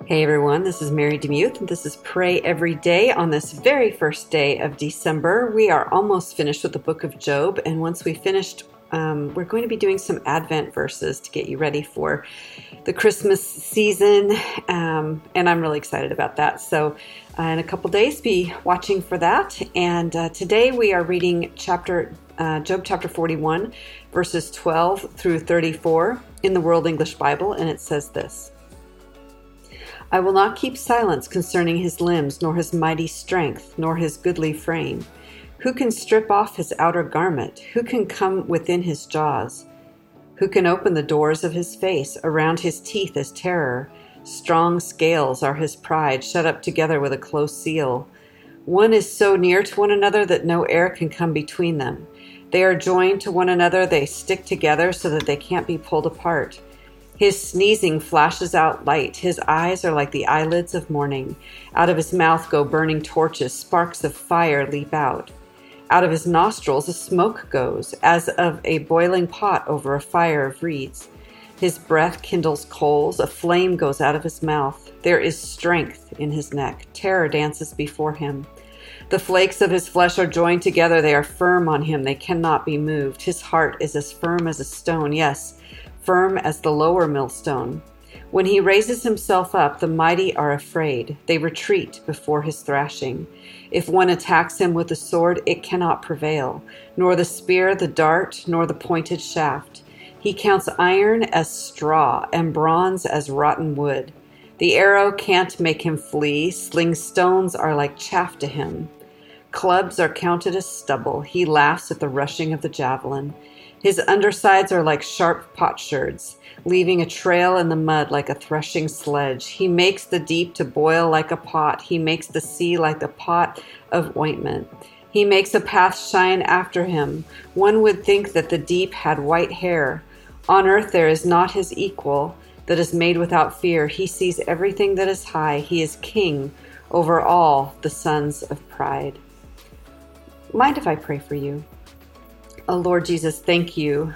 Hey everyone, this is Mary DeMuth, and this is Pray Every Day on this very first day of December. We are almost finished with the book of Job, and once we finished, we're going to be doing some Advent verses to get you ready for the Christmas season, and I'm really excited about that. So in a couple days, be watching for that. And today we are reading Job chapter 41, verses 12 through 34 in the World English Bible, and it says this. I will not keep silence concerning his limbs, nor his mighty strength, nor his goodly frame. Who can strip off his outer garment? Who can come within his jaws? Who can open the doors of his face? Around his teeth is terror. Strong scales are his pride, shut up together with a close seal. One is so near to one another that no air can come between them. They are joined to one another, they stick together so that they can't be pulled apart. His sneezing flashes out light. His eyes are like the eyelids of morning. Out of his mouth go burning torches. Sparks of fire leap out. Out of his nostrils a smoke goes, as of a boiling pot over a fire of reeds. His breath kindles coals. A flame goes out of his mouth. There is strength in his neck. Terror dances before him. The flakes of his flesh are joined together. They are firm on him. They cannot be moved. His heart is as firm as a stone. Yes, firm as the lower millstone. When he raises himself up, the mighty are afraid. They retreat before his thrashing. If one attacks him with the sword, it cannot prevail, nor the spear, the dart, nor the pointed shaft. He counts iron as straw and bronze as rotten wood. The arrow can't make him flee. Sling stones are like chaff to him. Clubs are counted as stubble. He laughs at the rushing of the javelin. His undersides are like sharp potsherds, leaving a trail in the mud like a threshing sledge. He makes the deep to boil like a pot. He makes the sea like a pot of ointment. He makes a path shine after him. One would think that the deep had white hair. On earth there is not his equal that is made without fear. He sees everything that is high. He is king over all the sons of pride. Mind if I pray for you? Oh, Lord Jesus, thank you.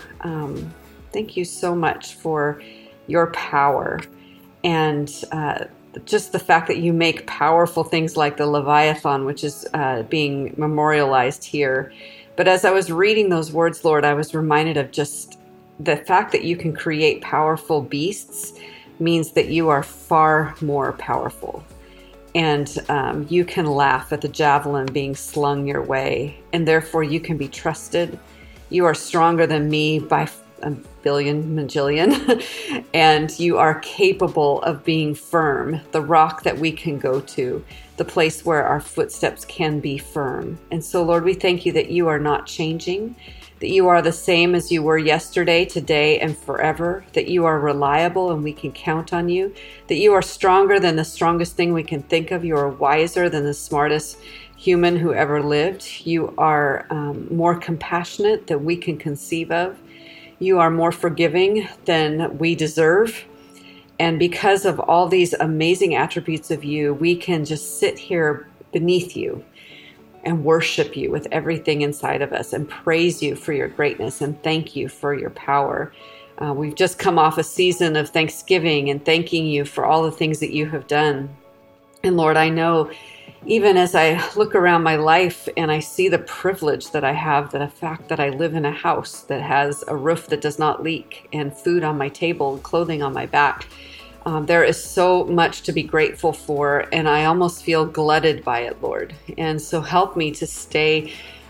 Thank you so much for your power and just the fact that you make powerful things like the Leviathan, which is being memorialized here. But as I was reading those words, Lord, I was reminded of just the fact that you can create powerful beasts means that you are far more powerful. And you can laugh at the javelin being slung your way, and therefore you can be trusted. You are stronger than me by a billion, majillion, and you are capable of being firm, the rock that we can go to, the place where our footsteps can be firm. And so, Lord, we thank you that you are not changing, that you are the same as you were yesterday, today, and forever, that you are reliable and we can count on you, that you are stronger than the strongest thing we can think of. You are wiser than the smartest human who ever lived. You are more compassionate than we can conceive of. You are more forgiving than we deserve. And because of all these amazing attributes of you, we can just sit here beneath you and worship you with everything inside of us and praise you for your greatness and thank you for your power. We've just come off a season of Thanksgiving and thanking you for all the things that you have done. And Lord, I know even as I look around my life and I see the privilege that I have, the fact that I live in a house that has a roof that does not leak and food on my table and clothing on my back, there is so much to be grateful for, and I almost feel glutted by it, Lord. And so help me to stay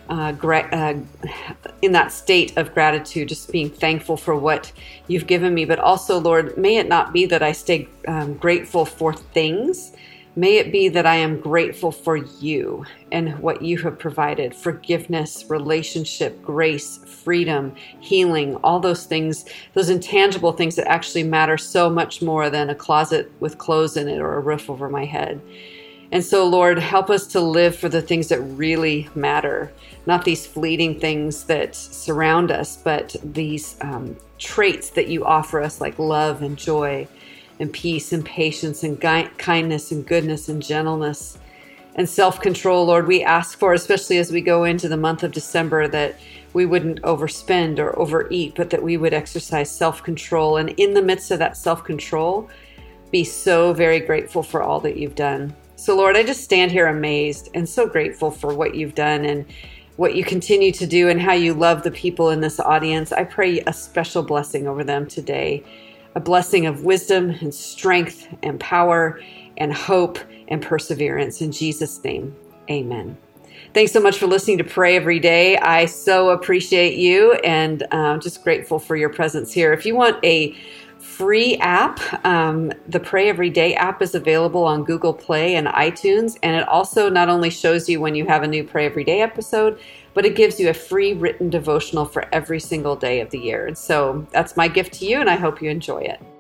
in that state of gratitude, just being thankful for what you've given me. But also, Lord, may it not be that I stay grateful for things. May it be that I am grateful for you and what you have provided: forgiveness, relationship, grace, freedom, healing, all those things, those intangible things that actually matter so much more than a closet with clothes in it or a roof over my head. And so, Lord, help us to live for the things that really matter, not these fleeting things that surround us, but these traits that you offer us, like love and joy and peace and patience and kindness and goodness and gentleness and self-control. Lord, we ask for, especially as we go into the month of December, that we wouldn't overspend or overeat, but that we would exercise self-control. And in the midst of that self-control, be so very grateful for all that you've done. So Lord, I just stand here amazed and so grateful for what you've done and what you continue to do and how you love the people in this audience. I pray a special blessing over them today, a blessing of wisdom and strength and power and hope and perseverance. In Jesus' name, amen. Thanks so much for listening to Pray Every Day. I so appreciate you and just grateful for your presence here. If you want a free app, the Pray Every Day app is available on Google Play and iTunes, and it also not only shows you when you have a new Pray Every Day episode, but it gives you a free written devotional for every single day of the year. And so that's my gift to you, and I hope you enjoy it.